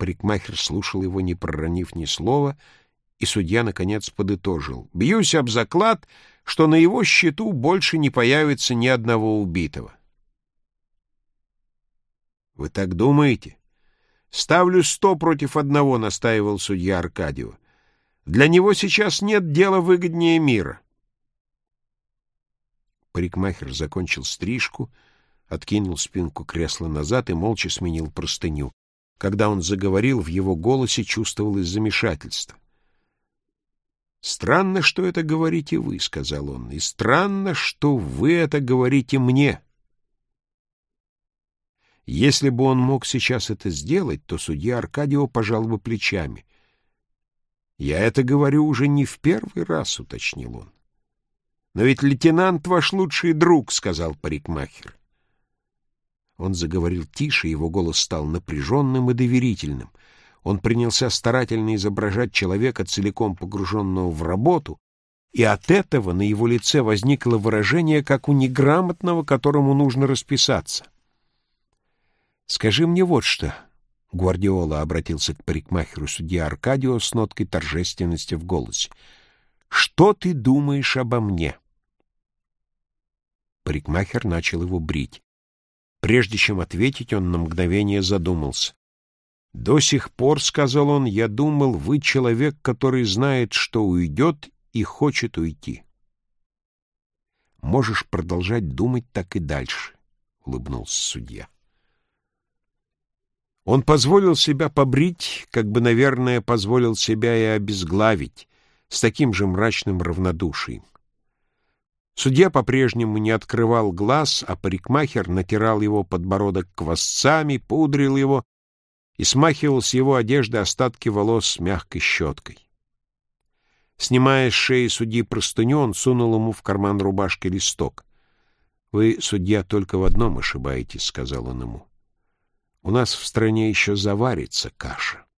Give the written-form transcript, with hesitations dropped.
Парикмахер слушал его, не проронив ни слова, и судья, наконец, подытожил: «Бьюсь об заклад, что на его счету больше не появится ни одного убитого». «Вы так думаете?» «Ставлю 100 против 1, — настаивал судья Аркадьев. «Для него сейчас нет дела выгоднее мира». Парикмахер закончил стрижку, откинул спинку кресла назад и молча сменил простыню. Когда он заговорил, в его голосе чувствовалось замешательство. «Странно, что это говорите вы, — сказал он, — и странно, что вы это говорите мне». Если бы он мог сейчас это сделать, то судья Аркадьев пожал бы плечами. «Я это говорю уже не в первый раз, — уточнил он. — Но ведь лейтенант ваш лучший друг, — сказал парикмахер. Он заговорил тише, его голос стал напряженным и доверительным. Он принялся старательно изображать человека, целиком погруженного в работу, и от этого на его лице возникло выражение, как у неграмотного, которому нужно расписаться. «Скажи мне вот что», — Гвардиола обратился к парикмахеру судья Аркадио с ноткой торжественности в голосе, — «что ты думаешь обо мне?» Парикмахер начал его брить. Прежде чем ответить, он на мгновение задумался. «До сих пор, — сказал он, — я думал, вы человек, который знает, что уйдет и хочет уйти. Можешь продолжать думать так и дальше, — улыбнулся судья. Он позволил себя побрить, как бы, наверное, позволил себя и обезглавить, с таким же мрачным равнодушием. Судья по-прежнему не открывал глаз, а парикмахер натирал его подбородок квасцами, пудрил его и смахивал с его одежды остатки волос с мягкой щеткой. Снимая с шеи судьи простыню, он сунул ему в карман рубашки листок. «Вы, судья, только в одном ошибаетесь, — сказал он ему. — У нас в стране еще заварится каша».